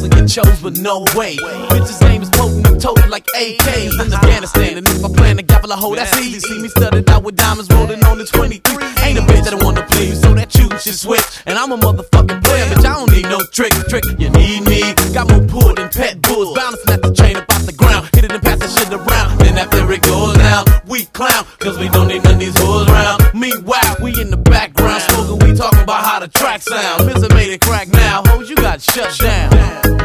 hoes and get chose, but no way. Bitch's name is potent and toted like AKs in Afghanistan. And if I plan to gavel a hoe, that's easy. See me studded out with diamonds rolling on the 23. Ain't a bitch that I wanna please, so that you should switch. And I'm a motherfucking player, bitch, I don't need no trick. You need me, got more pull than pet bulls. Bouncing at the chain up off the ground, hit it and pass that shit around. Then after it goes down, we clown, cause we don't need none of these hoes around. Meanwhile, we in the background, smoking, we talking about how the track sound. Mr. made it crack now, hoes, you got shut down.